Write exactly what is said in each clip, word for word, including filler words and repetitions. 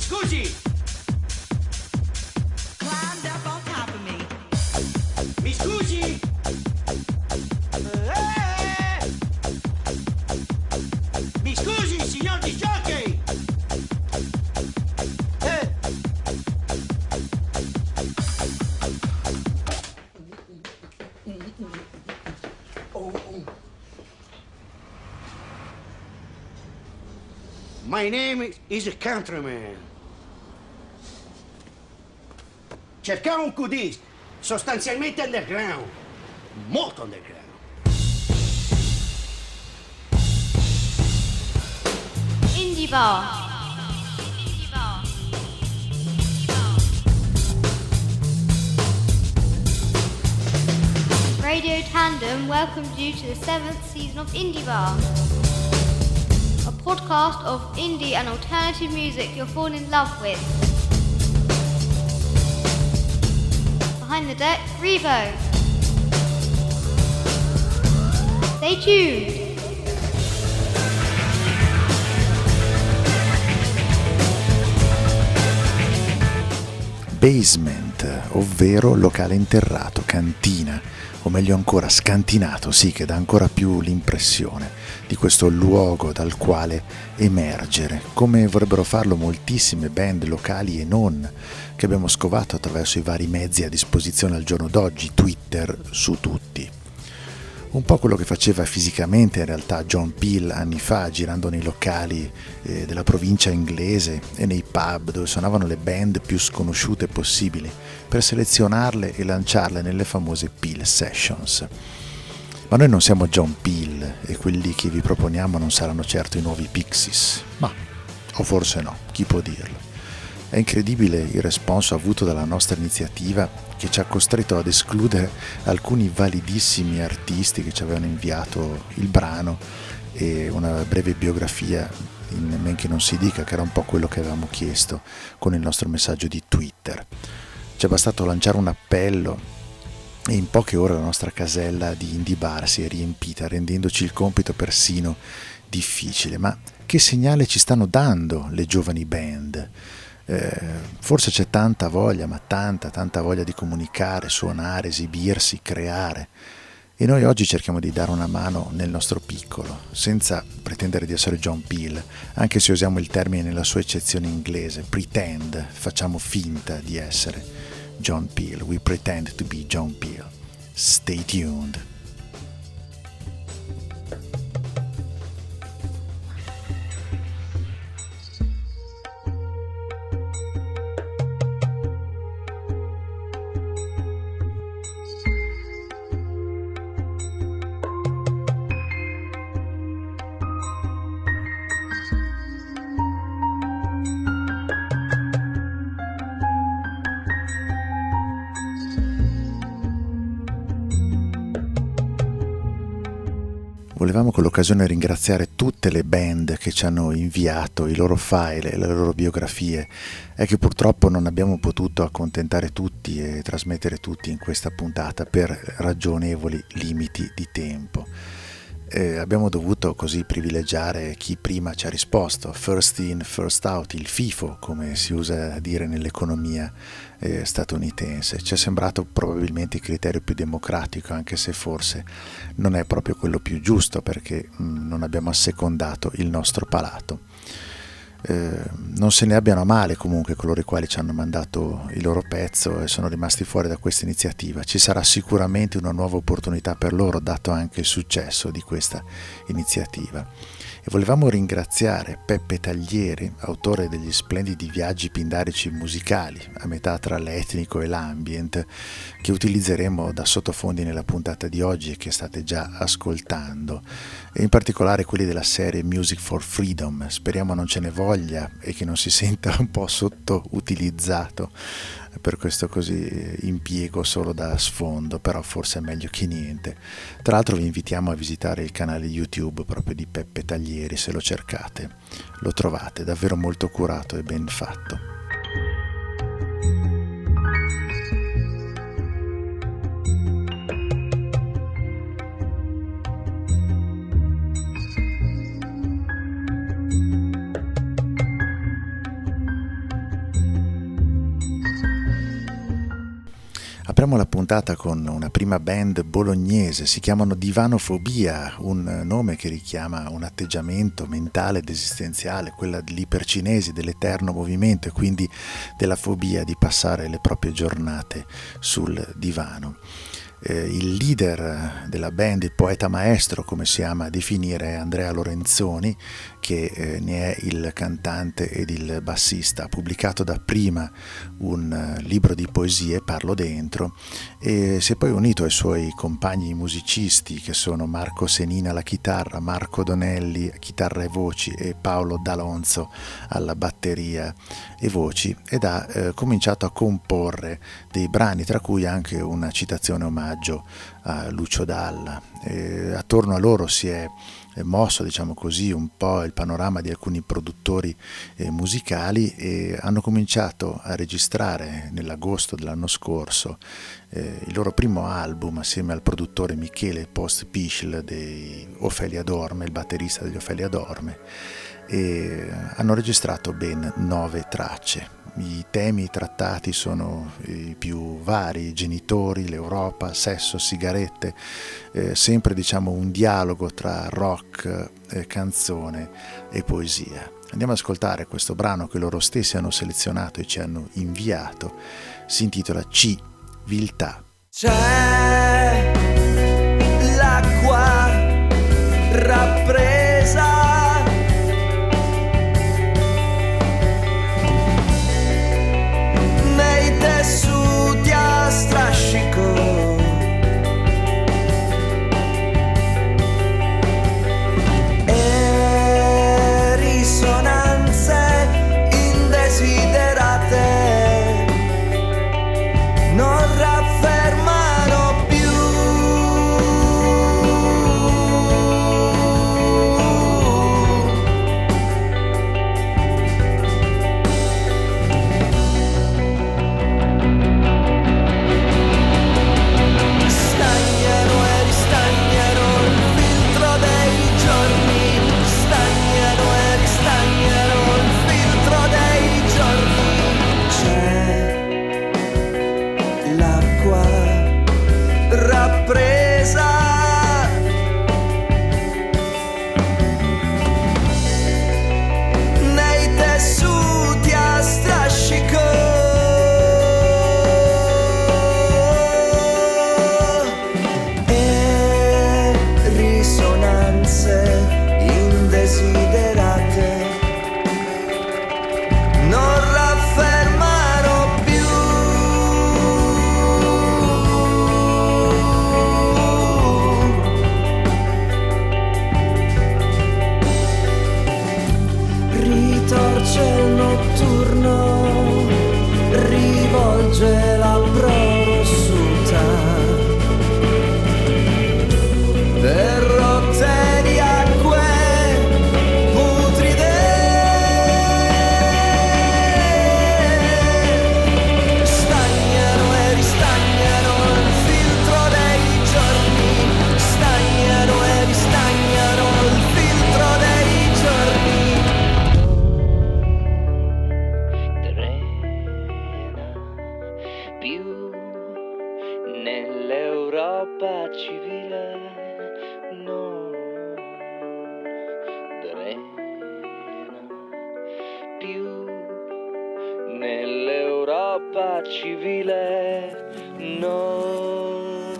scusi! Climbed up on top of me. Mi scusi! Eh! Mi scusi, signor Di Jockey! Eh! My name is a countryman. Cercavo un Q D, sostanzialmente underground, molto underground. Indie Bar. Radio Tandem welcomes you to the seventh season of Indie Bar, a podcast of indie and alternative music you'll fall in love with. Behind the deck, Revo. Stay tuned. Basement, ovvero locale interrato, cantina, o meglio ancora scantinato, sì, che dà ancora più l'impressione di questo luogo dal quale emergere, come vorrebbero farlo moltissime band locali e non, che abbiamo scovato attraverso i vari mezzi a disposizione al giorno d'oggi, Twitter su tutti. Un po' quello che faceva fisicamente in realtà John Peel anni fa, girando nei locali eh, della provincia inglese e nei pub dove suonavano le band più sconosciute possibili, per selezionarle e lanciarle nelle famose Peel Sessions. Ma noi non siamo John Peel e quelli che vi proponiamo non saranno certo i nuovi Pixies, ma, o forse no, chi può dirlo. È incredibile il responso avuto dalla nostra iniziativa, che ci ha costretto ad escludere alcuni validissimi artisti che ci avevano inviato il brano e una breve biografia in men che non si dica, che era un po' quello che avevamo chiesto con il nostro messaggio di Twitter. Ci è bastato lanciare un appello e in poche ore la nostra casella di Indie Bar si è riempita, rendendoci il compito persino difficile. Ma che segnale ci stanno dando le giovani band? Eh, forse c'è tanta voglia, ma tanta, tanta voglia di comunicare, suonare, esibirsi, creare. E noi oggi cerchiamo di dare una mano nel nostro piccolo, senza pretendere di essere John Peel, anche se usiamo il termine nella sua eccezione inglese, pretend, facciamo finta di essere John Peel. We pretend to be John Peel. Stay tuned. Volevamo con l'occasione ringraziare tutte le band che ci hanno inviato i loro file e le loro biografie. È che purtroppo non abbiamo potuto accontentare tutti e trasmettere tutti in questa puntata per ragionevoli limiti di tempo. Eh, abbiamo dovuto così privilegiare chi prima ci ha risposto, first in, first out, il FIFO, come si usa a dire nell'economia eh, statunitense. Ci è sembrato probabilmente il criterio più democratico, anche se forse non è proprio quello più giusto, perché mh, non abbiamo assecondato il nostro palato. Eh, non se ne abbiano a male comunque coloro i quali ci hanno mandato il loro pezzo e sono rimasti fuori da questa iniziativa. Ci sarà sicuramente una nuova opportunità per loro, dato anche il successo di questa iniziativa. E volevamo ringraziare Peppe Taglieri, autore degli splendidi viaggi pindarici musicali, a metà tra l'etnico e l'ambient, che utilizzeremo da sottofondi nella puntata di oggi e che state già ascoltando, e in particolare quelli della serie Music for Freedom. Speriamo non ce ne voglia e che non si senta un po' sottoutilizzato per questo così impiego solo da sfondo, però forse è meglio che niente. Tra l'altro vi invitiamo a visitare il canale YouTube proprio di Peppe Taglieri, se lo cercate lo trovate, davvero molto curato e ben fatto. Apriamo la puntata con una prima band bolognese, si chiamano Divanofobia, un nome che richiama un atteggiamento mentale ed esistenziale, quella dell'ipercinesi, dell'eterno movimento e quindi della fobia di passare le proprie giornate sul divano. Eh, il leader della band, il poeta maestro come si ama definire, è Andrea Lorenzoni, che eh, ne è il cantante ed il bassista. Ha pubblicato dapprima un uh, libro di poesie, Parlo Dentro, e si è poi unito ai suoi compagni musicisti che sono Marco Senina alla chitarra, Marco Donelli chitarra e voci e Paolo D'Alonzo alla batteria e voci, ed ha eh, cominciato a comporre dei brani, tra cui anche una citazione omaggio a Lucio Dalla. E attorno a loro si è mosso, diciamo così, un po' il panorama di alcuni produttori eh, musicali, e hanno cominciato a registrare nell'agosto dell'anno scorso eh, il loro primo album assieme al produttore Michele Post-Pischl di Ofelia Dorme, il batterista degli Ofelia Dorme, e hanno registrato ben nove tracce. I temi trattati sono i più vari: genitori, l'Europa, sesso, sigarette, eh, sempre diciamo un dialogo tra rock, eh, canzone e poesia. Andiamo ad ascoltare questo brano che loro stessi hanno selezionato e ci hanno inviato. Si intitola Civiltà. C'è l'acqua rappresa nei tessuti a strascico, e risonanze indesiderate non raffermano più. Stagnano e ristagnano il filtro dei giorni, stagnano e ristagnano il filtro dei giorni. C'è l'acqua rappresa nei tessuti a strascico, e risonanze indesiderate non raffermano più. Ritorce il notturno, rivolge la prorossuta per rotte di acque putride. Stagnano e ristagnano il filtro dei giorni, stagnano e ristagnano il filtro dei giorni. Più nell'Europa civile non drena, più nell'Europa civile non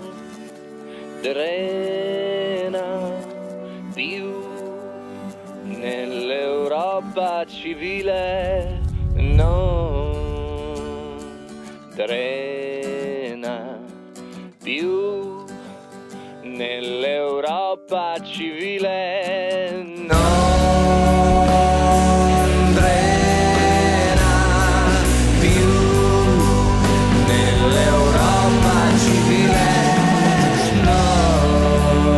drena, più nell'Europa civile non drena, più nell'Europa civile non drena, più nell'Europa civile non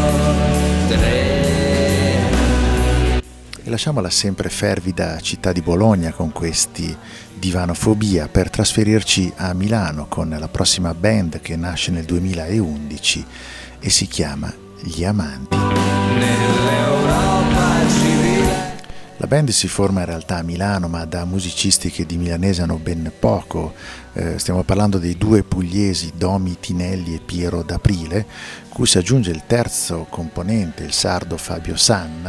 drena. E lasciamo la sempre fervida città di Bologna con questi Divanofobia per trasferirci a Milano con la prossima band che nasce nel duemilaundici e si chiama Gli Amanti. Nell'Europa civile. La band si forma in realtà a Milano, ma da musicisti che di milanese hanno ben poco. Eh, stiamo parlando dei due pugliesi Domi Tinelli e Piero D'Aprile, cui si aggiunge il terzo componente, il sardo Fabio Sanna,